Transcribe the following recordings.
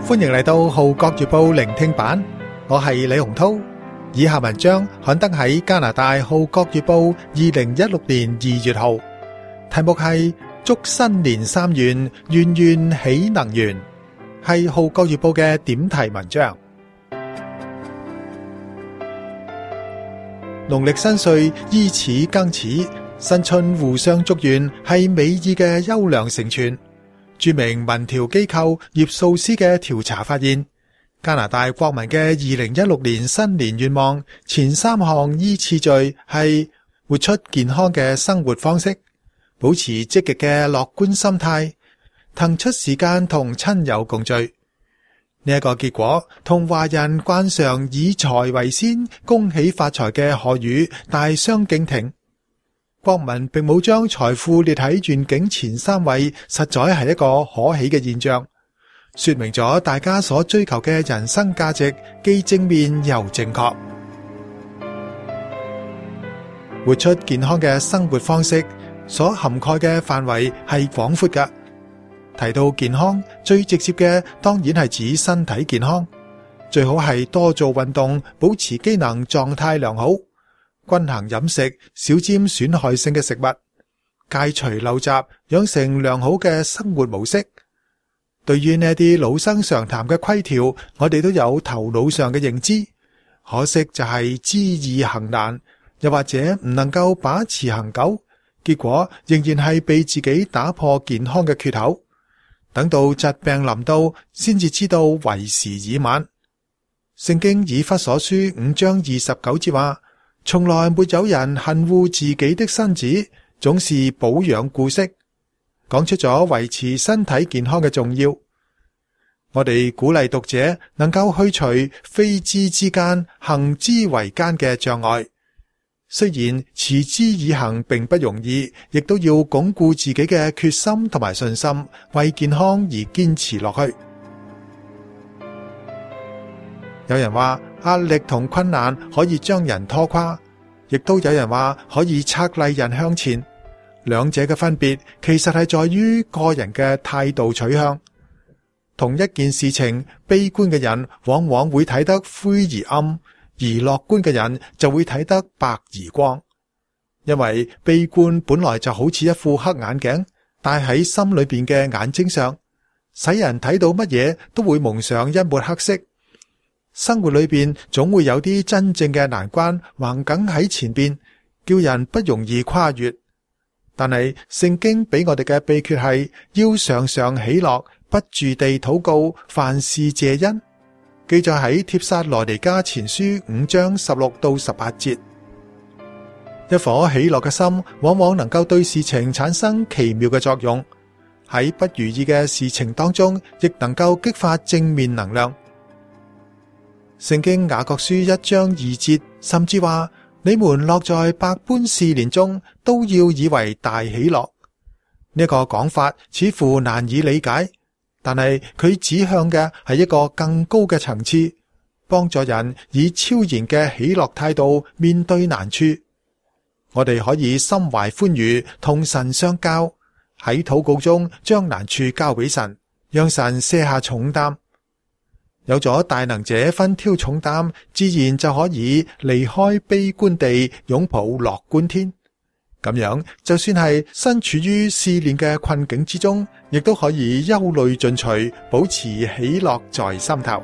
歡迎嚟到《號角月報》聆聽版，我係李洪濤。以下文章刊登喺加拿大《號角月報》2016年2月號，題目係祝新年三願，願願喜能圓，係《號角月報》嘅點題文章。農曆新歲依始更始，新春互相祝願係美意嘅優良成全。著名民調機構葉素斯嘅調查發現，加拿大國民嘅2016年新年願望前3項依次序係活出健康嘅生活方式，保持積極嘅樂觀心態，騰出時間同親友共聚。呢一個結果同華人慣常以財為先、恭喜發財嘅賀語大相徑庭。國民並冇將財富列喺願景前3位，實在係一個可喜嘅現象，說明咗大家所追求嘅人生價值既正面又正確。活出健康嘅生活方式所涵蓋嘅範圍係廣闊嘅。提到健康，最直接嘅當然係指身體健康，最好係多做運動，保持機能狀態良好。均衡飲食，少沾損害性嘅食物，戒除陋習，養成良好嘅生活模式。對於呢啲老生常談嘅規條，我哋都有頭腦上嘅認知，可惜就係知易行難，又或者唔能夠把持恒久，結果仍然係被自己打破健康嘅缺口。等到疾病臨到，先至知道為時已晚。聖經以弗所書5章29節話，從來沒有人恨惡自己的身子，總是保養顧惜，講出咗維持身體健康嘅重要。我哋鼓勵讀者能夠去除非知之間、行之為艱嘅障礙。雖然持之以恆並不容易，亦都要鞏固自己嘅決心同埋信心，為健康而堅持落去。有人話壓力同困難可以將人拖垮，亦都有人話可以策勵人向前。兩者嘅分別其實係在於個人嘅態度取向。同一件事情，悲觀嘅人往往會睇得灰而暗，而樂觀嘅人就會睇得白而光。因為悲觀本來就好似一副黑眼鏡，戴喺心裏邊嘅眼睛上，使人睇到乜嘢都會蒙上一抹黑色。生活裏邊總會有啲真正嘅難關橫梗喺前邊，叫人不容易跨越。但係聖經俾我哋嘅秘訣係要常常喜樂，不住地禱告，凡事謝恩。記載喺帖撒羅尼迦前書5章16到18節。一顆喜樂嘅心往往能夠對事情產生奇妙嘅作用，喺不如意嘅事情當中亦能夠激發正面能量。聖經雅各書1章2節甚至話，你們落在百般試煉中，都要以為大喜樂。呢個講法似乎難以理解，但係佢指向嘅係一個更高嘅層次，幫助人以超然嘅喜樂態度面對難處。我哋可以心懷歡愉，同神相交，喺禱告中將難處交俾神，讓神卸下重擔。有咗大能者分挑重擔，自然就可以離開悲觀地擁抱樂觀天。咁樣，就算係身處於試煉嘅困境之中，亦都可以憂慮盡除，保持喜樂在心頭。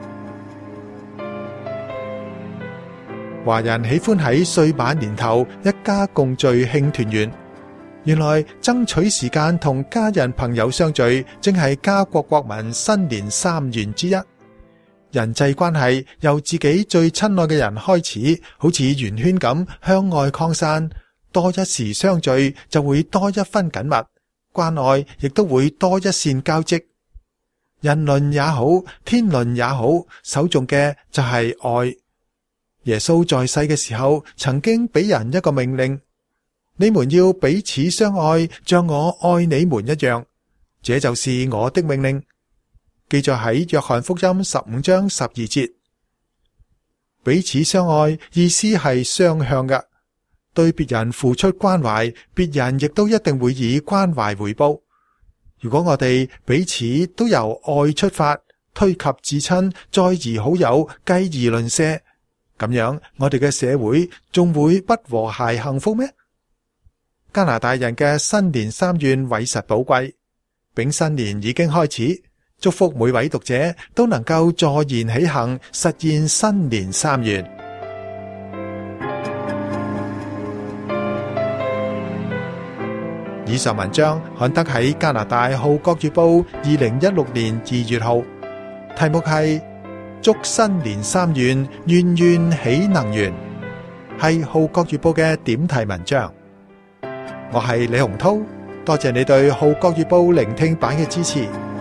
華人喜歡喺歲晚年頭一家共聚慶團圓，原來爭取時間同家人朋友相聚，正係家國國民新年三願之一。人際關係由自己最親愛嘅人開始，好似圓圈咁向外擴散，多一時相聚就會多一分緊密，關愛亦都會多一線交織。人倫也好，天倫也好，首重嘅就係愛。耶穌在世嘅時候曾經俾人一個命令，你們要彼此相愛，像我愛你們一樣，這就是我的命令。記載喺約翰福音15章12節。彼此相愛意思係雙向嘅，對別人付出關懷，別人亦都一定會以關懷回報。如果我哋彼此都由愛出發， 推及至親，再而好友，繼而鄰舍。咁樣，我哋嘅社會仲會不和諧幸福咩？加拿大人嘅新年三願委實寶貴，丙新年已經開始，祝福每位讀者都能夠坐言起行，實現新年三願。以上文章刊登喺加拿大《號角月報》2016年2月號，題目係祝新年三願，願願喜能圓，係《號角月報》嘅點題文章。我係李洪濤，多謝你對《號角月報》聆聽版嘅支持。